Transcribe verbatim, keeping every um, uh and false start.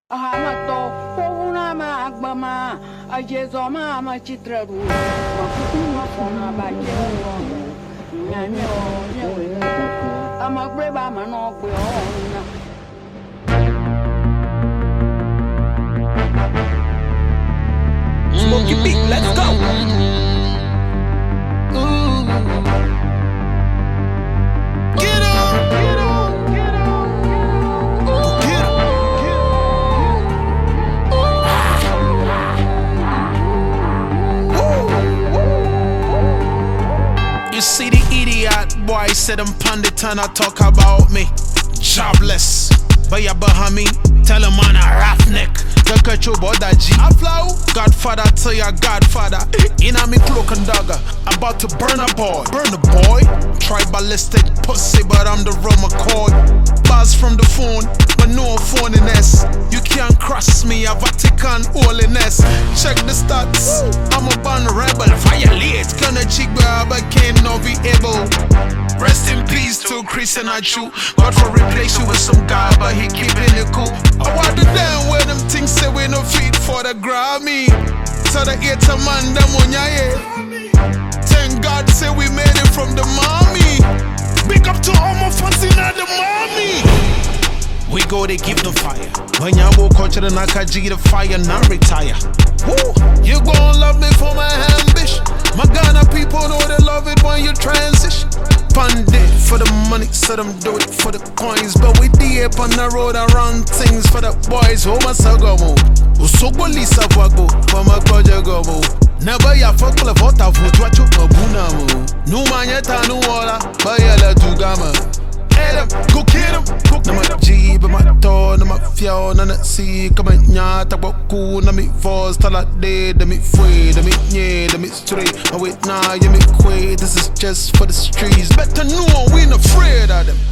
Ahamato, Pona Magbama, Ajezoma, Machitraru, Makuma Fona Bajo, Yanyo, I'm a brave man, Smoky beat, let's go. Get up, get up, get up, go get up. You see the idiot boy said them pundit and I talk about me. Jobless, but ya behind me, tell him I'm a roughneck. Look at you, boy, that G. I flow. Godfather to your godfather. In a me cloak and dagger. About to burn a boy. Burn a boy. Tribalistic pussy, but I'm the real McCoy. Buzz from the phone, but no phone in S. You can't cross me, a Vatican holiness. Check the stats. I'm a born rebel. Violate. Gonna cheek, but can't no be able. Rest in peace to Chris and Achu. God for replace you with some guy, but he keeping it cool. I want the damn where them things say we no feet for the Grammy. So the eight man them on your head. Thank God say we made it from the mommy. Big up to all my fans in the mommy. We go to give the fire. When you walk out to the Nakaji, the fire not retire. Woo! You gon' love me for my ambition. My Ghana people know they love it when you transition. Pandit for the money, so them do it for the coins. But we deep on the road and run things for the boys. Oh my sagomo, Usogo Lisa Vago, Mama Kojagomo. Never ya fuck the vote of what you bunamo. No man yet I know all but yella to gama. Adam, go get him, go get him. Na G, but my door, na my fio, na na see, come on, ya, talk about cool, na me falls, till I dead, na me free, na me yeah, na me straight. Oh wait, nah, you me quay, this is just for the streets. Better know we ain't afraid of them.